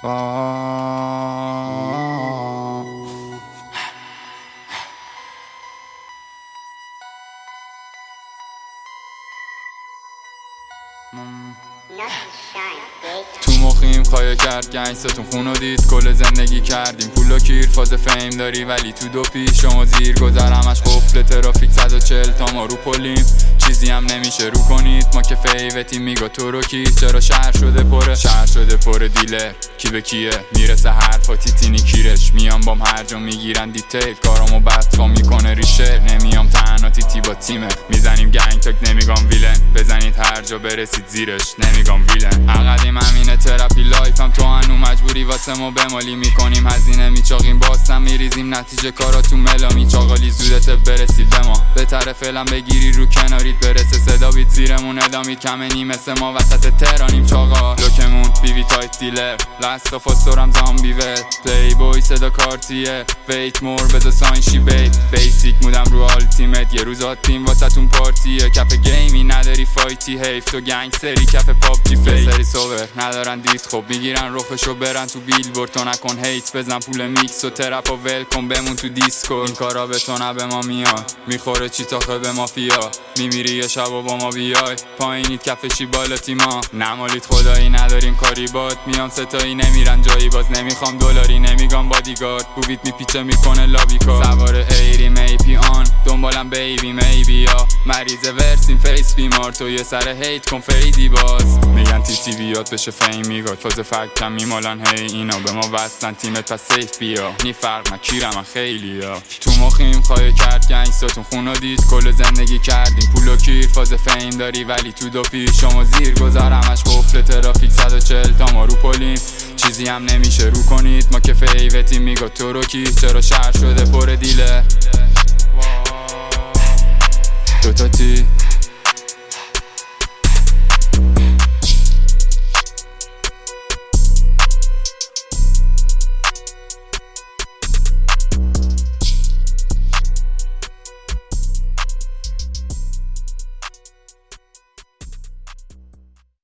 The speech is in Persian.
تو مخیم خواهی کرد گنگستون خونو دید، کل زندگی کردیم پول و کیر، فاز فیم داری ولی تو دو پیش شما زیر گذر همش قفل ترافیک 140 تا ما رو پلیم، چیزی هم نمیشه رو کنید ما که فیوتی میگا تو رو کی، چرا شهر شده پر دیلر کی به کیه، میرسه حرفاتی تینی کیرش، میام بام هر جا میگیرن دیتیل، کارامو بدفا میکنه ریشه، نمیام تنها تی با تیمه، میزنیم گنگ تاک نمیگم ویلن، بزنید هر جا برسید زیرش نمیگم ویلن، عقدیم همینه تراپی لایفم تو هنو مجبوری واسه ما بمالی، میکنیم هزینه میچاقیم باستم میریزیم نتیجه کارا تو ملا، میچاقالی زودت برسید به ما، بهتره فعلا بگیری رو کنارید برسه صدا بیت زیرمون ادامید کمنی مثل ما وسط تهرانیم چاقا، لوکمون بیوی تایت دیلر لاست آف استورم زامبی ول پلی بوی صدا کارتیه ویت مور بزا ساینشی بیسیک مودم رو آلتیمت، یه روز تیم واسه تون پارتیه، کف گیمی نداری فایتی حیف تو گنگ سری کف پابجی فیل سری سوور ندارن دید خب میگیرن رخشو برن تو بیلبورد، تو نکن هیت بزن پول میکس و ترپ و ول کن بمون تو دیسکو، این کارا به تو نه به ما میاد میخوره چی تاخه به مافیا، میمیری یه شب و با ما بیای پایینید کفشی بالا تیما، نمالید خدایی نداریم کاری باد، میام ستایی نمیرن جایی باز نمیخوام دلاری نمیگم بادیگارد، بویت میپیچه میکنه لابیکا، سوار ایری میپی آن دنبالم بیبی میبی یا مریض ورسیم فیس بیمار، تو یه سر هیت کن فیدی باز، میگن تی بیاد بشه فیم میگاد فاز فکر کم میمالن هی اینا به ما وستن تیمت پس سیف بیا، نی فرق نکیرم من خیلی ها، تو مخیم خواهی کرد گنگستون خونو دید، کل زندگی کردیم پول و کیر، فاز فیم داری ولی تو دو پیش شما زیر گذر همش قفل ترافیک 140 تا ما رو پلیم، چیزی هم نمیشه رو کنید ما که فیوتی میگا تو رو کی، چرا شهر شده پر دیله